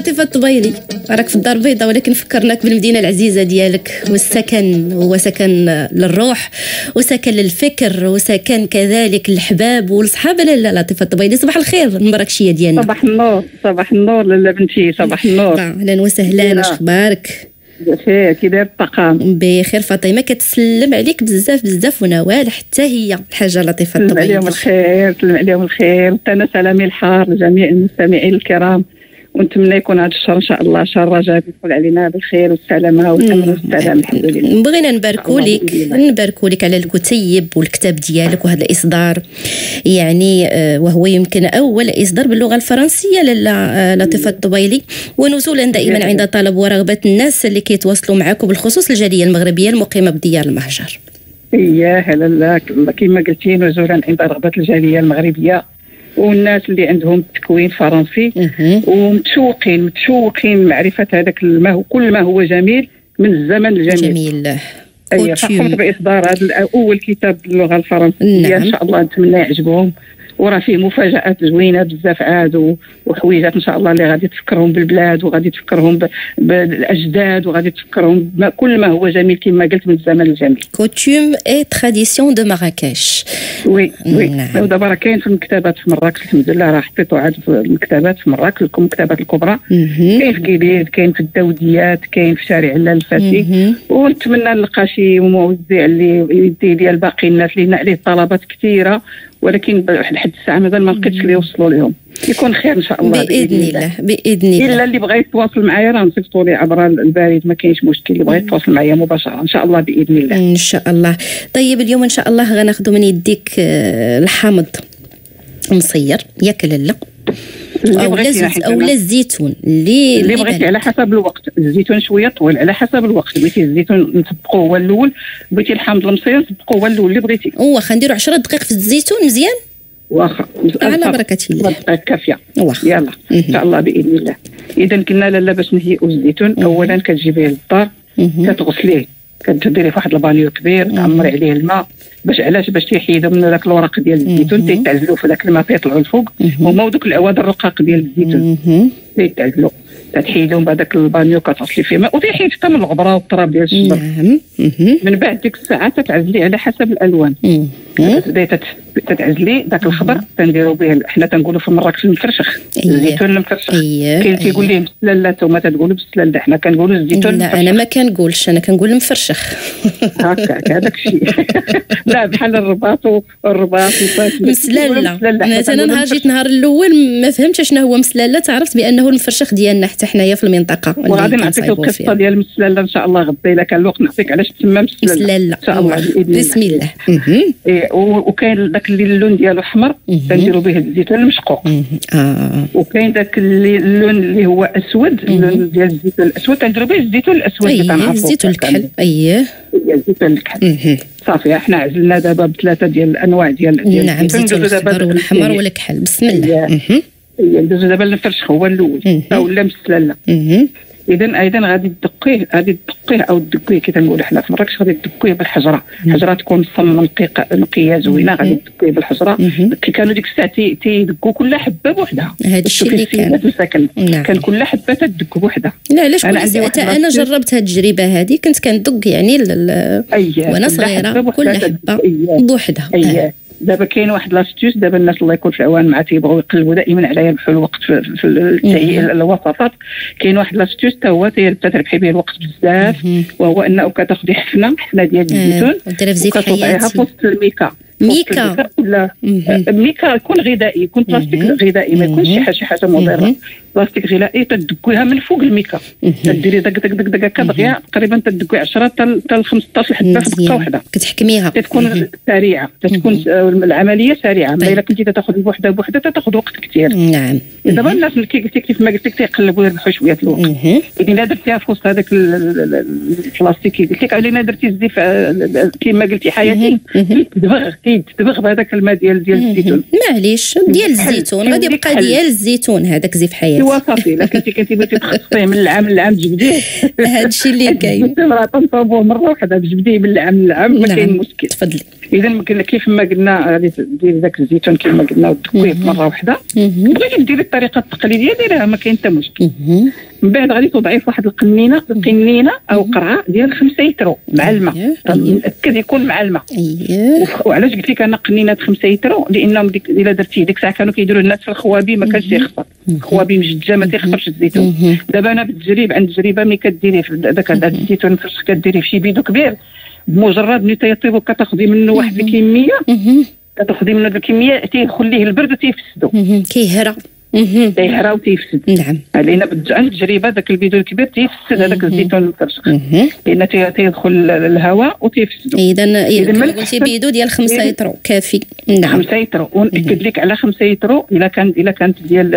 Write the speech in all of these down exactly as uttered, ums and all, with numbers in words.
لطيفة الطبيلي، راك في الدار البيضاء ولكن فكرناك بالمدينة العزيزة ديالك، والسكن هو سكن للروح وسكن للفكر وسكن كذلك الحباب والصحابة. لا لطيفة الطبيلي، صباح الخير المراكشية ديالنا. صباح النور. صباح النور لاله بنتي. صباح النور. اهلا وسهلا، واش اخبارك؟ بخير. كي داير الطاقم؟ بخير. فاطمه كتسلم عليك بزاف بزاف، ونوال حتى هي الحاجه لطيفه الطبيعيه. سلم عليهم الخير، سلم عليهم الخير. انا سلامي الحار لجميع المستمعين الكرام، ونتمنى يكون هذا الشهر ان شاء الله شهر رجب يدخل علينا بالخير والسلامه والامن والسلام. الحمد لله. بغينا نباركوا لك نباركوا لك على الكتيب والكتاب ديالك وهذا الاصدار، يعني وهو يمكن اول اصدار باللغه الفرنسيه لاله لطيفه الطبيلي، ونزولا دائما عند طلب ورغبه الناس اللي كيتواصلوا معكم بالخصوص الجاليه المغربيه المقيمه بديار المهجر. اييه لا كما قلتي، نزولا عند رغبه الجاليه المغربيه والناس اللي عندهم تكوين فرنسي ومتشوقين متشوقين معرفة هذاك ما هو كل ما هو جميل من الزمن الجميل. جميل. أي فقمت بإصدار هذا أول كتاب باللغة الفرنسية. نعم. إن شاء الله نتمنى يعجبهم، وراه فيه مفاجآت زوينة بزاف عاد وحويجات إن شاء الله اللي غادي تفكرهم بالبلاد وغادي تفكرهم بالأجداد وغادي تفكرهم كل ما هو جميل كما قلت من الزمن الجميل. كوتيوم اي تراديسيون دو مراكش. وي وي. ودابا راه كاين في المكتبات في مراكش الحمد لله، راه حطيتو عاد في المكتبات في مراكش المكتبات الكبرى. كاين في كيبيد، كاين في الدوديات، كاين في شارع علال الفاتي، ونتمنى نلقى شي موزع اللي يدي ديال باقي الناس لان عليه طلبات كثيره، ولكن لحد الساعه مازال ما لقيتش اللي يوصلوا لهم. يكون خير ان شاء الله باذن الله. باذن الله. الا اللي بغى يتواصل معايا راه نصيفطوا لي عبر البريد، ما كاينش مشكل. اللي بغى يتواصل معايا مباشره ان شاء الله باذن الله. ان شاء الله. طيب اليوم ان شاء الله غناخذوا من يديك الحامض مصير ياك لاله او لا او لا الزيتون اللي اللي بغيتي على حسب الوقت. الزيتون شويه طويل على حسب الوقت. بغيتي الزيتون نطبقوه هو الاول، بغيتي الحامض المصير نطبقوه هو الاول اللي بغيتي. واخا نديروا عشرة دقائق في الزيتون مزيان. واخا على بركه الله. كافيه. يلا ان شاء الله باذن الله. اذا كنا لاله باش نهيئوا الزيتون، اولا كتجيبيه للدار كتغسليه، كديريه في واحد البانيو كبير، تعمري عليه الماء. باش علاش؟ باش تيحيدوا من داك الورق ديال الزيتون، تيتعزلوا في داك الماء تيطلعوا الفوق، هما ودوك الاواد الرقاق ديال الزيتون تيتعزلوا. تتحيدهم بهذاك البانيو كتصلي فيه ماء وتيحيد حتى من الغبره والتراب ديال الشجر. من بعد ديك الساعه تتعزلي على حسب الالوان. تبداي تتعزلي داك الخضر تنديروا به، حنا تنقولوا في مراكش المفرشخ. الزيتون المفرشخ كاين تيقول ليه بالسلاله، نتوما تتقولوا بالسلاله، حنا كنقولوا الزيتون المفرشخ. لا انا ما كنقولش، انا كنقول المفرشخ. هكاك هذاك الشيء. لا بحال الرباط والرباط مسلاله. مثلا نهار جيت نهار الاول ما فهمتش شنو هو مسلاله، تعرفت بانه المفرشخ ديالنا حتى حنايا في المنطقه. وغادي نعطيك القصه ديال المسلاله ان شاء الله غدا الا كان الوقت، نعطيك علاش تسمى مسلاله ان شاء الله. بسم الله. إيه وكاين داك اللي اللون ديالو احمر تنديروا به الزيتون المشقوق. اه وكاين داك اللي اللون اللي هو اسود، اللون ديال الزيتون الاسود تنديروا به الزيتون الاسود اللي كنعرفوا. الزيتون الكحل. اييه الزيتون الكحل. صافي احنا عزلنا دابا بثلاثه ديال الانواع ديال ديال نعم الزيتون الاخضر والاحمر والكحل. بسم الله. هي ندوزو دابا للفرشخ هو الاول او لا مسلاله. اذا ايضا غادي تدقيه غادي تدقيه او تدقيه كي تنقولوا حنا في مراكش، غادي تدقيه بالحجره. حجره تكون صم نقيقه نقيه زوينه، غادي تدقيه بالحجره. كي كانوا ديك الساعه تيدقوا كل حبه بوحدها. هذا الشيء اللي كان السكن كان كل حبه تدق بوحدها. لا علاش كنت انا جربت هذه التجربه هذه، كنت كندق يعني وانا صغيره كل حبه بوحدها. دابا كاين واحد لاستيوس، دابا الناس الله يكون في العوان مع تيبغوا يقلبوا دائما على يربحوا الوقت في, في التهيئه الوصفات. كاين واحد لاستيوس حتى هو تربحي به الوقت بزاف، وهو انه كتاخذي حفنه حفنه ديال الزيتون وكتوضعيها في وسط الميكا. ميكا ولا ميكا يكون غذائي، يكون بلاستيك غذائي، ما يكونش شي حاجه شي حاجه مضره. بلاستيك غذائي تدقوها من فوق الميكا، تديري دق دق دق دق كدغيا تقريبا تدقوي عشرة حتى خمسطاش حبه في دقه واحده. كتحكميها تكون سريعه، تكون العمليه سريعه. ما الا كنتي تاخذ بوحده بوحده تاخذ وقت كثير. نعم. دابا الناس كي قلتي كيف ما قلت لك تيقلبوا يربحوا شويه الوقت. اذا درتيها في وسط هذاك البلاستيك قلت لك علينا درتي الزيف كما قلتي حياتي تدبغ تدبغ بهذاك الماء ديال ديال الزيتون. معليش ديال الزيتون غادي يبقى ديال الزيتون هذاك زيف حياتي. وصافي لا كنتي كنتي بغيتي تخصصيه من العام للعام تجبديه. هذا الشيء اللي كاين. راه تنصاوبوه مره واحده تجبديه من العام للعام ما كاين مشكل. تفضلي. اذا كيف ما قلنا غادي دير داك الزيتون كيف ما قلنا وتكويه مره واحده. بغيتي ديري الطريقه التقليديه ديريها ما كاين حتى مشكل. من بعد غادي توضعي في واحد القنينه قنينه او قرعه ديال خمسة يترو مع الماء، متاكد يكون مع الماء. وعلاش قلت لك انا قنينه خمسة يترو؟ لانهم ديك الا درتيه ديك الساعه كانوا كيديروا الناس في الخوابي ما كانش يخسر، الخوابي مجدجه ما تيخسرش الزيتون. دابا انا بالتجريب عند التجربه ملي كديري في داك الزيتون مفرش كديري في شي بيدو كبير، بمجرد ملي تيطيب وكتاخذي منه واحد الكميه كتاخذي منه الكميه تيدخل ليه البرد وتيفسدو كيهرى تيهرى وتيفسد. نعم لان عند التجربه داك البيدو الكبير تيفسد هذاك الزيتون المفرشخ لان تيدخل الهواء وتيفسدو. اذا اذا قلتي بيدو ديال خمسة يترو كافي. نعم خمسة يترو، ونأكد لك على خمسة يترو الا كان الا كانت ديال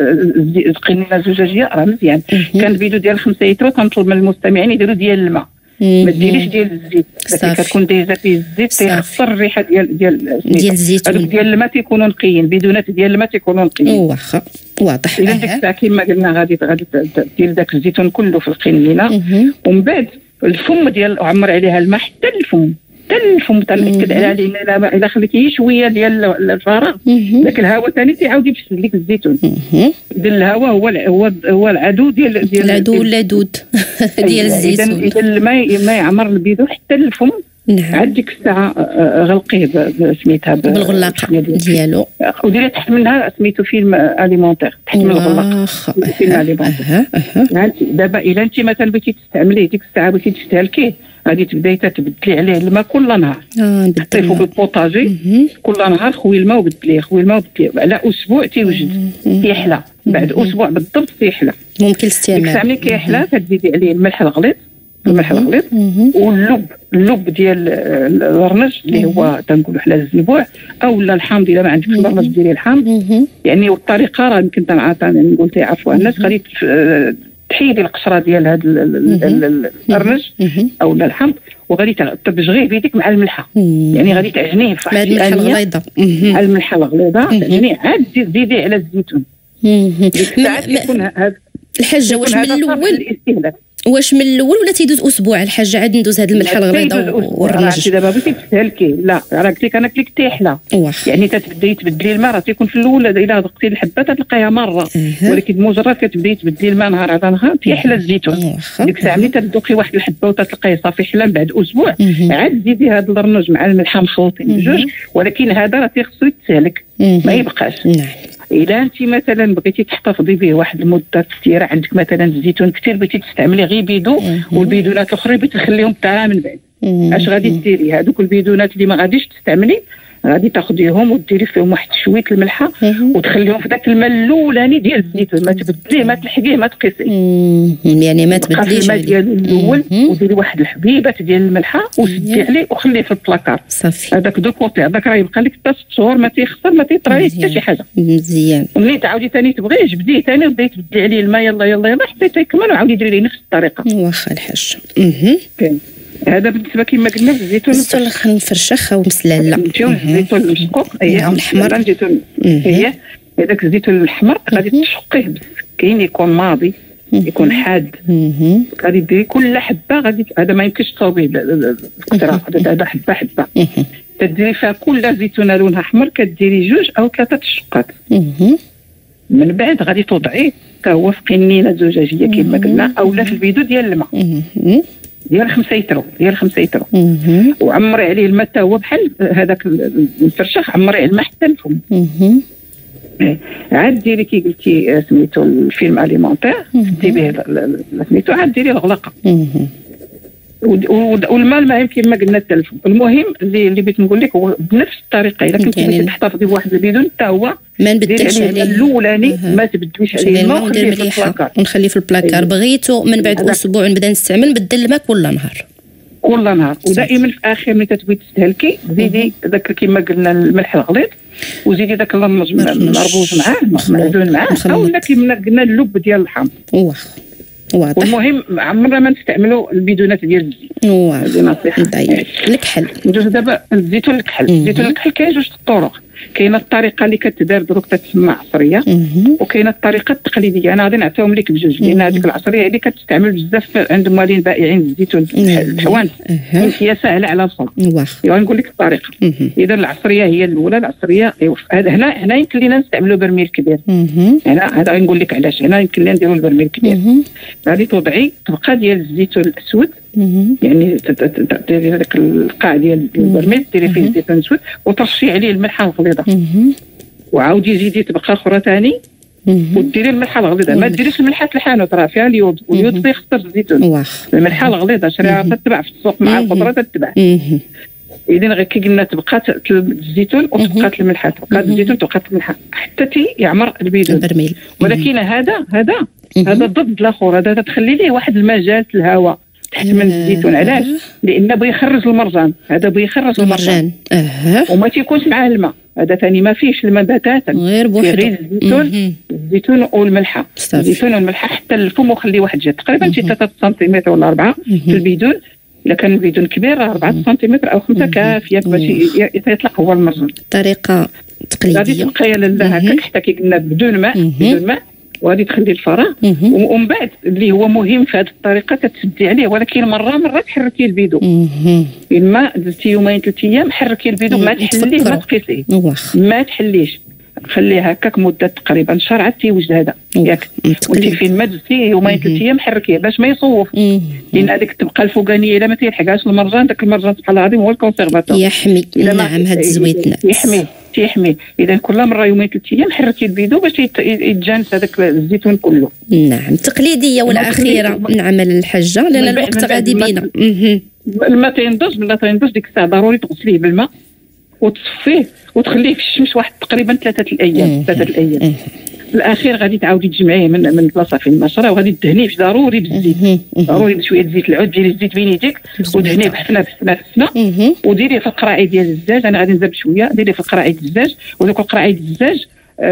القنينه الزجاجيه راه مزيان. كان بيدو ديال خمسة يترو كنطلب من المستمعين يديروا ديال الماء، ما ديريش ديال الزيت، كتكون دايزه فيه الزيت تيخسر الريحه ديال ديال ديال الزيتون. هذوك ديال الماء تيكونوا نقيين، بدونات ديال الماء تيكونوا نقيين. واخا واضح. اذا ديك الساعه كما قلنا غادي غادي دير داك الزيتون كله في القنينه، ومن بعد الفم ديال عمر عليها الماء حتى الفم حتى الفم تنأكد عليها، لان الا خليتيه شويه ديال الفراغ داك الهواء ثاني تيعاود يفسد لك الزيتون. ديال الهواء هو هو هو العدو ديال ديال العدو اللدود ديال الزيتون. اذا الماء ما يعمر البيدو حتى الفم. نعم عاد ديك الساعه غلقيه سميتها بالغلاقه ديالو وديري تحت منها سميتو فيلم اليمونتير تحت من الغلاق فيلم اليمونتير. دابا الا انت مثلا بغيتي تستعمليه ديك الساعه بغيتي تستهلكيه غادي تبداي تبدلي عليه الماء كل نهار. اه طيفو بالبوطاجي كل نهار خوي الماء وبدليه خوي الماء وبدليه على اسبوع تيوجد تيحلى. بعد اسبوع بالضبط تيحلى ممكن الاستعمال. ديك الساعه ملي كيحلى كتزيدي عليه الملح الغليظ الملح الغليظ واللب اللب ديال الرنج اللي هو تنقولوا حنا الزنبوع او لا الحامض. الا ما عندكش الرنج ديري الحامض يعني. والطريقه راه يمكن تنعطى نقول تيعرفوها الناس. غادي تحيدي القشره ديال هذا الرنج او لا الحامض وغادي تبجغيه بيديك مع الملحه، يعني غادي تعجنيه في واحد الغليظه مع الملحه الغليظه تعجنيه عاد تزيدي على الزيتون. ديك الساعه كيكون هذا الحاجه واش من الاول واش من الاول ولا تيدوز اسبوع الحاجه عاد ندوز هذه الملحه الغليظه والرنج؟ دابا بغيتي تسهلكي لا راه قلت لك انا قلت لك تيحلى يعني تتبداي تبدلي الماء. راه تيكون في الاول الا ضغطتي الحبه تلقايها مره ولكن بمجرد كتبداي تبدلي الماء نهار على نهار تيحلى الزيتون. ديك الساعه ملي تذوقي واحد الحبه وتتلقايه صافي حلى بعد اسبوع عاد زيدي هذا الرنج مع الملحه مخلوطين بجوج. ولكن هذا راه تيخصو يتسهلك ما يبقاش. الا انت مثلا بغيتي تحتفظي به واحد المده كثيره عندك مثلا الزيتون كثير بغيتي تستعملي غير بيدو والبيدونات الاخرى بغيتي تخليهم حتى من بعد اش غادي ديري؟ هذوك البيدونات اللي ما غاديش تستعملي غادي تاخذيهم وديري فيهم واحد شويه الملحه وتخليهم في ذاك الماء الاولاني ديال الزيتون. ما تبدليه ما تلحقيه ما تقيسيه يعني ما تبدليش الماء ديالو الاول وديري واحد الحبيبات ديال الملحه وسدي عليه وخليه في البلاكار صافي. هذاك دو كوتي هذاك راه يبقى لك حتى ست شهور ما تيخسر ما تيطرى حتى شي حاجه. مزيان. وملي تعاودي ثاني تبغيه جبديه ثاني وبداي تبدلي عليه الماء يلا يلا يلا حتى تيكمل وعاودي ديري ليه نفس الطريقه. واخا الحاج. هذا بالنسبه كما قلنا الزيتون الزيتون المفرشخ او مسلاله. الزيتون المشقوق اي الاحمر الزيتون هي هذاك الزيتون الاحمر غادي تشقيه بالسكين يكون ماضي يكون حاد. غادي ديري كل حبه غادي هذا ما يمكنش تصاوبيه بالكثره هذا حبه حبه تديري فيها كل زيتونه لونها احمر كديري جوج او ثلاثه الشقات. من بعد غادي توضعيه حتى هو في قنينه زجاجيه كما قلنا او لا في البيدو ديال الماء ديال خمسة يترو ديال خمسة يترو وعمري عليه الماء حتى هو بحال هذاك المفرشخ عمري على الماء حتى الفم. عاد ديري كي قلتي سميتو الفيلم اليمونتير دي به سميتو عاد ديري الغلاقه والماء ما يمكن ما قلنا حتى الفم. المهم اللي اللي بغيت نقول لك هو بنفس الطريقه الا كنتي يعني تحتفظي بواحد البيدون حتى هو ما نبدلش عليه الاولاني ما تبدليش عليه الماء ونخليه في البلاكار ونخليه في البلاكار. بغيتو من بعد اسبوع نبدا نستعمل نبدل الماء كل نهار كل نهار. ودائما في اخر ملي تبغي تستهلكي زيدي ذاك كما قلنا الملح الغليظ وزيدي ذاك الرنج مربوط معاه معدون معاه او لا كما قلنا اللب ديال الحامض. واخ واضح. والمهم عمرنا ما نستعملوا البيدونات ديال الزيت. واخ هذه نصيحه. الكحل ندوز دابا الزيتون الكحل. الزيتون الكحل كاين جوج الطرق. كاينه الطريقه اللي كتدار دروك تتسمى عصريه، وكاينه الطريقه التقليديه. انا غادي نعطيهم لك بجوج، لان هذيك العصريه اللي كتستعمل بزاف عند موالين بائعين الزيتون الحوانت، هي سهله على الفم. ايوا نقول لك الطريقه. اذا العصريه هي الاولى. العصريه هذا هنا هنا يمكن لينا نستعملوا برميل كبير. هنا هذا نقول لك علاش هنا يمكن لنا نديروا البرميل كبير. غادي توضعي طبقه ديال الزيتون الاسود، يعني ديري هذاك القاع ديال البرميل ديري فيه الزيتون الاسود وترشي عليه الملحه الغليظه، وعاودي زيدي طبقه اخرى ثاني وديري الملحه الغليظه. ما ديريش الملحه الحانوت راه فيها اليود، واليود يخسر الزيتون. الملحه الغليظه شريها تتباع في السوق مع الخضره تتباع. اذا غير كي قلنا طبقات الزيتون وطبقات الملحه، طبقات الزيتون طبقات الملحه حتى تي يعمر البيدون. ولكن هذا هذا هذا ضد الاخر، هذا تخلي ليه واحد المجال الهواء تحت من الزيتون. علاش؟ لان بغى يخرج المرجان، هذا بغى يخرج المرجان اها وما تيكونش معاه الماء. هذا ثاني ما فيهش الماء بتاتا، غير بوحده الزيتون الزيتون والملحه. الزيتون والملحه حتى الفم وخلي واحد جهه تقريبا شي ثلاثة سنتيمتر ولا أربعة في البيدون. الا كان البيدون كبير أربعة سنتيمتر او خمسة كافيه باش يطلق هو المرجان. طريقه تقليديه غادي تبقى لاله هكاك حتى كي قلنا بدون ماء بدون ماء، وغادي تخلي الفراغ. ومن بعد اللي هو مهم في هذه الطريقه كتسدي عليه، ولكن مره مره تحركي البيدو. اما درتي يومين ثلاث ايام حركي البيدو، ما تحليه ما تقيسيه ما تحليش، خليه هكاك مده تقريبا شهر عاد تيوجد هذا ياك. وانت فين ما درتي يومين ثلاث ايام حركيه باش ما يصوف، لان هذيك الطبقه الفوقانيه الا ما تيلحقهاش المرجان، داك المرجان سبحان الله العظيم هو الكونسيرفاتور يحمي. نعم هاد الزويتنات يحمي تيحمي. اذا كل مره يومين ثلاث ايام حركي البيدو باش يتجانس هذاك الزيتون كله. نعم التقليديه والاخيره. نعم الحاجه لان الوقت غادي بينا. الماء تينضج، ملي تينضج ديك الساعه ضروري تغسليه بالماء وتصفيه وتخليه في الشمس واحد تقريبا ثلاثه الايام ثلاثه الايام الاخير غادي تعاودي تجمعيه من من بلاصه فين النشره، وغادي تدهنيه ضروري بالزيت، ضروري بشويه زيت العود. ديري الزيت بين يديك ودهنيه بحسنه بحسنه بحسنه، وديريه في القراعي ديال الزاج. انا غادي نزرب شويه، ديريه في القراعي ديال الزاج، ودوك القراعي ديال الزاج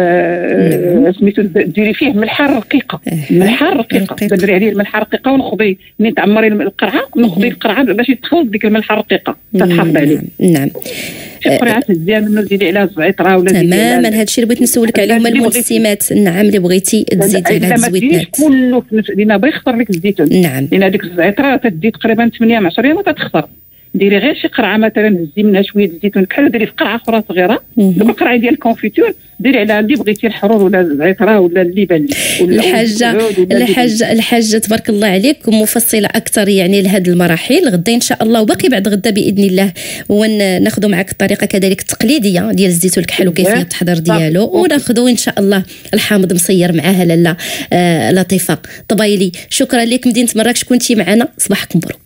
آه سميتو ديري فيه ملحه رقيقه. ملحه رقيقه تدري عليه الملحه الرقيقه، ونخضي ملي تعمري القرعه نخضي القرعه باش تحفظ ديك الملحه الرقيقه تتحافظ عليه. نعم قرعات مزيان منو ديري عليها الزعتره ولا تماما. هذا الشيء اللي بغيت نسولك عليه هما المسمات. نعم اللي بغيتي تزيد على هاد الزويتنات كله لينا بغي يخسر لك الزيتون. نعم لان هذيك الزعتره تدي تقريبا ثمانية من عشرة ما تتخسر. ديري غير شي قرعه مثلا هزي منها شويه الزيتون كحل، ديري في قرعه اخرى صغيره دوك القرعه ديال الكونفيتور ديري على اللي بغيتي الحرور ولا الزعتره ولا اللبن. الحاجه الحاجه الحاجه تبارك الله عليك مفصله اكثر يعني لهذه المراحل. غدا ان شاء الله وباقي بعد غدا باذن الله وناخذوا معك الطريقه كذلك التقليديه ديال الزيتون الكحل وكيفيه التحضير ديالو، وناخذوا ان شاء الله الحامض مصير معاها لاله آه لطيفه طبايلي. شكرا لك مدينه مراكش كنتي معنا، صباحك مبروك.